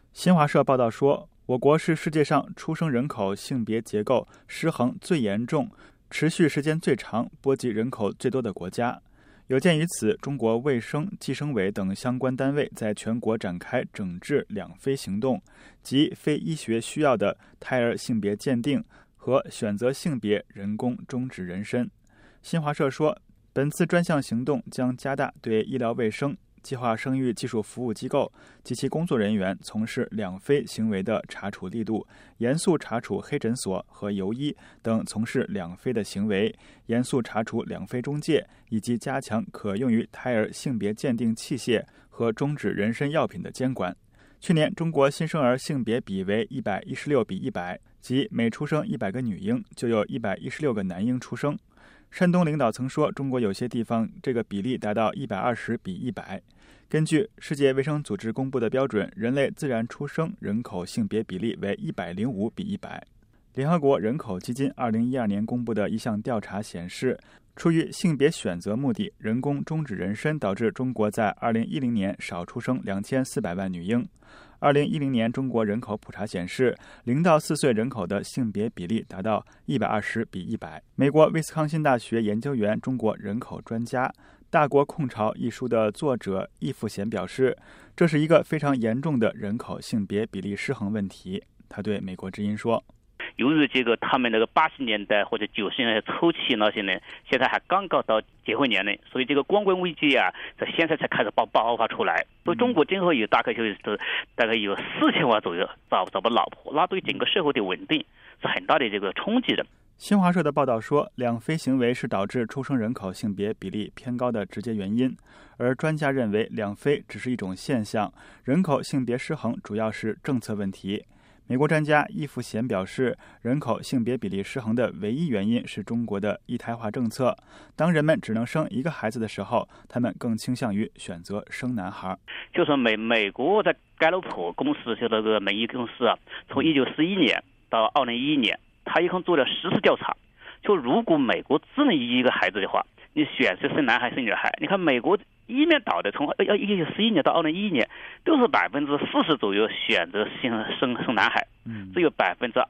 新华社报道说，我国是世界上出生人口性别结构失衡最严重、持续时间最长、波及人口最多的国家。有鉴于此，中国卫生计生委等相关单位在全国展开整治两非行动，即非医学需要的胎儿性别鉴定和选择性别人工终止人身。新华社说，本次专项行动将加大对医疗卫生、计划生育技术服务机构及其工作人员从事两非行为的查处力度，严肃查处黑诊所和游医等从事两非的行为，严肃查处两非中介，以及加强可用于胎儿性别鉴定器械和终止人身药品的监管。去年，中国新生儿性别比为116比100，即每出生100个女婴就有116个男婴出生。山东领导曾说，中国有些地方这个比例达到120比100。根据世界卫生组织公布的标准，人类自然出生人口性别比例为105比100。联合国人口基金2012年公布的一项调查显示，出于性别选择目的，人工终止人身导致中国在2010年少出生2400万女婴。2010年中国人口普查显示，0到4岁人口的性别比例达到120比100。美国威斯康辛大学研究员、中国人口专家《大国控潮》一书的作者易富贤表示，这是一个非常严重的人口性别比例失衡问题。他对美国之音说， 由于这个他们那个80年代或者90年代初期那些人，现在还刚刚到结婚年龄，所以这个光棍危机啊，在现在才开始爆发出来。所以中国今后有大概有4000万左右找不老婆，那对整个社会的稳定是很大的这个冲击的。 新华社的报道说，两非行为是导致出生人口性别比例偏高的直接原因，而专家认为两非只是一种现象，人口性别失衡主要是政策问题。美国专家易富贤表示，人口性别比例失衡的唯一原因是中国的一胎化政策。当人们只能生一个孩子的时候，他们更倾向于选择生男孩。 就是美国的盖洛普公司，就那个民意公司啊，从1941年到2011年，他一共做了10次调查。就如果美国只能一个孩子的话，你选择生男孩生女孩，你看美国一面倒的，从1941年到2011年，都是40%左右选择生男孩，只有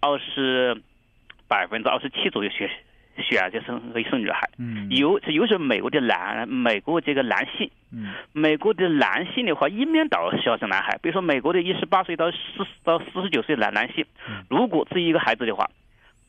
27%左右选择生女孩。尤其是美国这个男性，美国的男性的话一面倒是要生男孩。比如说美国的18岁到49岁的男性，如果只一个孩子的话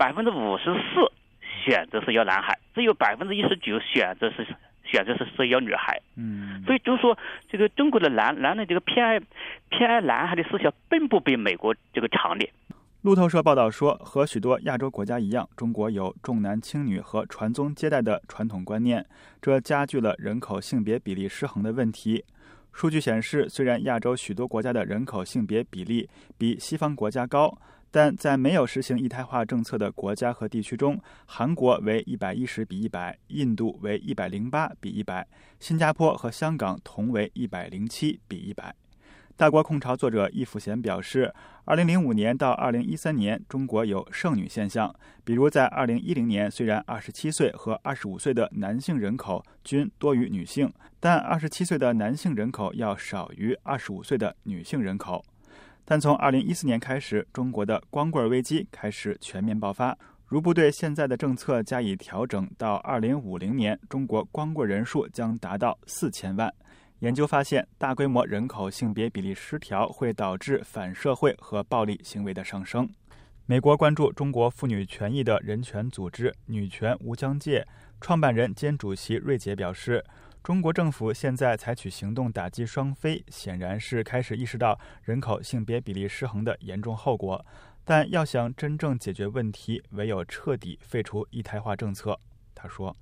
，54%选择是要男孩，只有19%选择是要女孩。所以就是说，这个中国的男人这个偏爱男孩的思想并不比美国这个强烈。 路透社报道说，和许多亚洲国家一样，中国有重男轻女和传宗接代的传统观念，这加剧了人口性别比例失衡的问题。数据显示，虽然亚洲许多国家的人口性别比例比西方国家高，但在没有实行一胎化政策的国家和地区中，韩国为110比100，印度为108比100，新加坡和香港同为107比100。大国控潮作者易富贤表示，2005年到2013年，中国有剩女现象。比如在2010年，虽然27岁和25岁的男性人口均多于女性，但27岁的男性人口要少于25岁的女性人口。但从2014年开始，中国的光棍危机开始全面爆发。如不对现在的政策加以调整，到2050年，中国光棍人数将达到4000万。研究发现，大规模人口性别比例失调会导致反社会和暴力行为的上升。美国关注中国妇女权益的人权组织女权无疆界创办人兼主席瑞杰表示，中国政府现在采取行动打击双非，显然是开始意识到人口性别比例失衡的严重后果，但要想真正解决问题，唯有彻底废除一胎化政策。他说，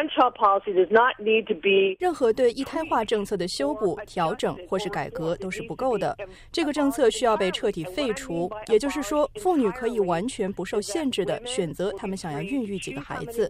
任何对一胎化政策的修补、调整或是改革都是不够的。这个政策需要被彻底废除，也就是说，妇女可以完全不受限制地选择她们想要孕育几个孩子。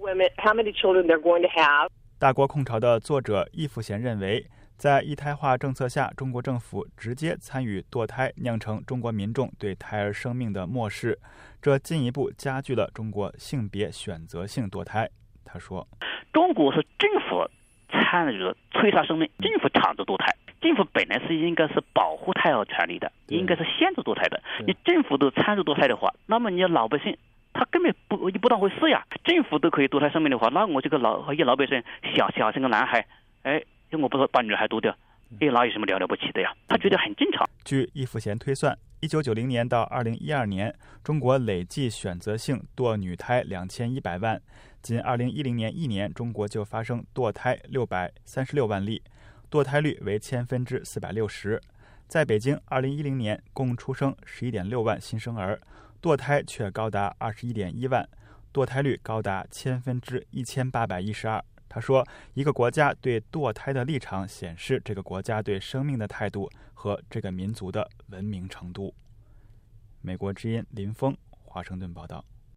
大国控潮的作者易富贤认为，在一胎化政策下，中国政府直接参与堕胎，酿成中国民众对胎儿生命的漠视，这进一步加剧了中国性别选择性堕胎。他说， 中国是政府参与了摧杀生命，政府强制堕胎。政府本来是应该是保护胎儿权利的，应该是限制堕胎的。你政府都参与堕胎的话，那么你老百姓他根本不当回事呀。政府都可以堕胎生命的话，那我这个老百姓小生个男孩，我不是把女孩堕掉，那有什么了不起的呀？他觉得很正常。 据易富贤推算，1990年到2012年，中国累计选择性堕女胎2100万，仅2010年1年，中国就发生堕胎636万例，堕胎率为460%。在北京，2010年共出生11.6万新生儿，堕胎却高达21.1万，堕胎率高达1812%。他说，一个国家对堕胎的立场显示这个国家对生命的态度和这个民族的文明程度。美国之音林峰华盛顿报道。